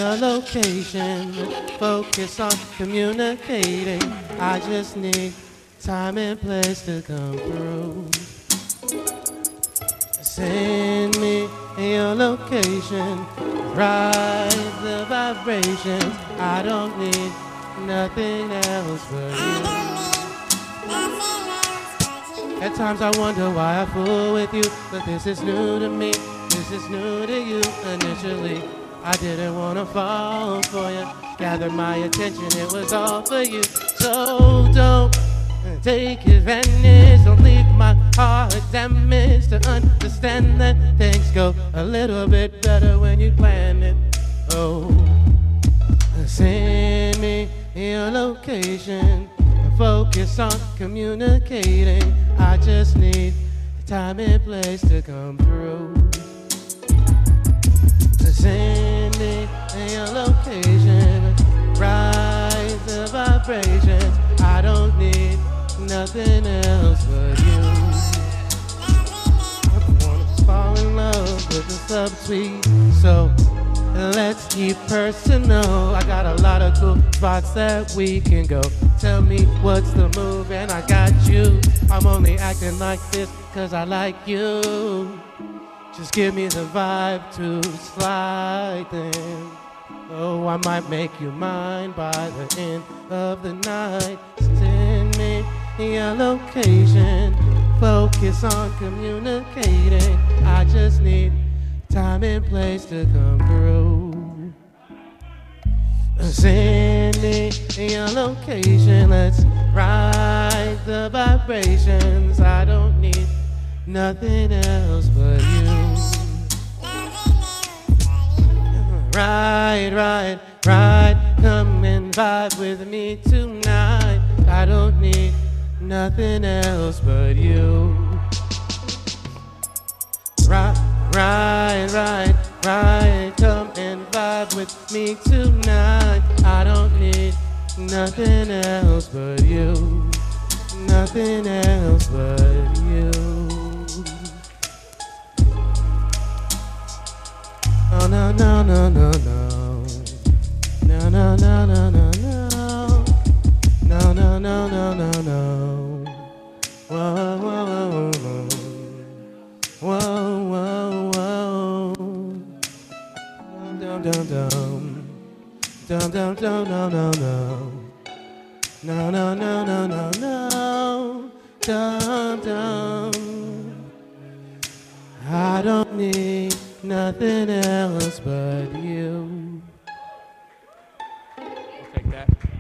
your location. Focus on communicating. I just need time and place to come through. Send me your location. Ride the vibrations. I don't need nothing else but you. At times I wonder why I fool with you, but this is new to me, this is new to you. Initially, I didn't want to fall for you. Gathered my attention, it was all for you. So don't take advantage, don't leave my heart damaged. To understand that things go a little bit better when you plan it. Oh, send me your location. Focus on communicating. I just need time and place to come through. Send me your location. Rise the vibrations. I don't need nothing else but you. I wanna fall in love with the subtweet, so let's keep personal. I got a lot of cool spots that we can go. Tell me what's the move and I got you. I'm only acting like this cause I like you. Just give me the vibe to slide then. Oh, I might make you mine by the end of the night. Send me your location. Focus on communicating. I just need time and place to come through. Send me your location. Let's ride the vibrations. I don't need nothing else but you. Ride, ride, ride. Come and vibe with me tonight. I don't need nothing else but you. Ride, ride, ride, ride. Come and vibe with me tonight. I don't need nothing else but you. Nothing else but you. Oh no no no no no. No no no no no no. No no no no no no. Whoa whoa whoa whoa. Whoa, whoa, whoa. Dum, dum, dum. Dum, dum, dum, no, no, no. No, no, no, no, no, no. Dum, dum. I don't need nothing else but you. I'll take that.